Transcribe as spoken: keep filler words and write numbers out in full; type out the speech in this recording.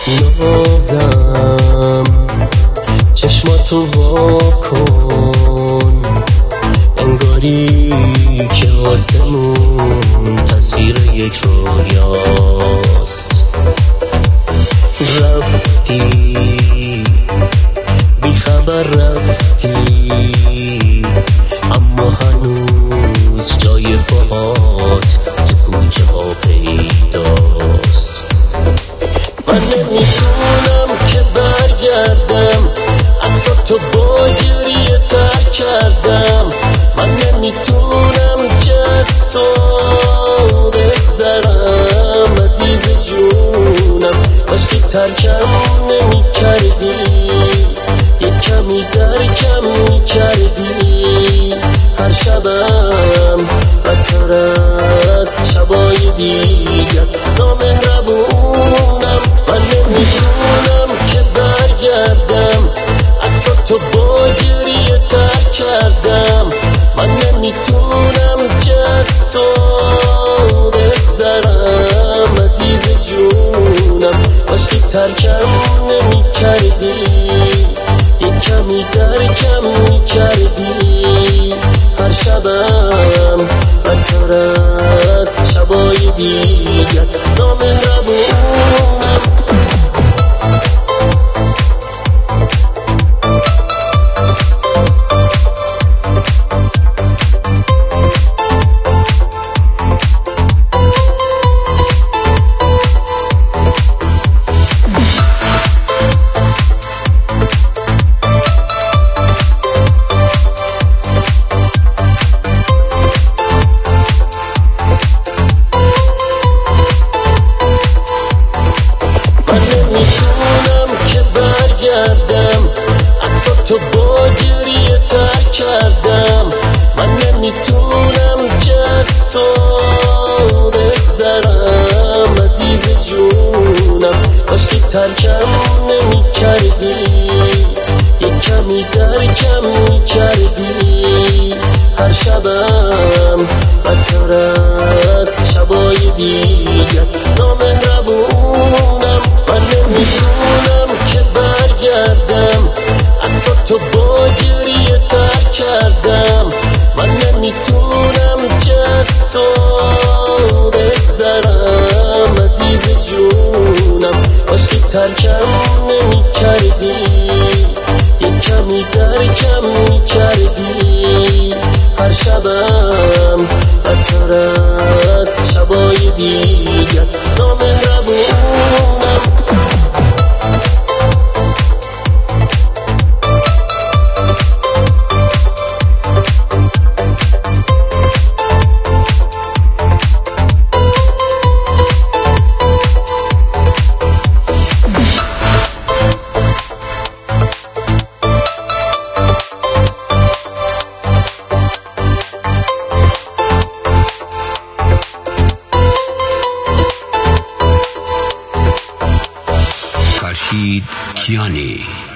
نازم چشماتو وا کن، انگاری که آسمون تصویر یک رویاست. رفتی بی خبر رفتی، اما هنوز جای باهات تو کوچه ها پیداست. من نمیتونم که برگردم، عکساتو با گریه تر کردم. من نمیتونم که از تو بگذرم عزیز جونم. کاش که ترکم نمی کردی، یک کمی درکم می کردی. هر شبم بدتر از شبای دیگه است، نامهربونم. من نمیتونم که برگردم، عکساتو با گریه تر کردم. من نمیتونم که از تو بگذرم عزیز جونم. کاش که ترکم نمی کردی، یک کمی درکم می کردی. هر شبم بدتر از شبای دیگه است، نامهربونم. تو با گریه تر کردم. من نمیتونم که از تو بگذرم عزیز جونم. کاش که ترکم نمی کردی، یک کمی درکم می کردی. هر شبم بدتر از شبای دیگه است، نامهربونم. من نمیتونم که برگردم، عکساتو با گریه تر کردم. من نمیتونم که از تو بگذرم عزیز جونم. کاش که ترکم نمی کردی، یک کمی درکم می کردی. هر شبم بدتر از شبای دیگه است، نامهربونم. فرشید کیانی.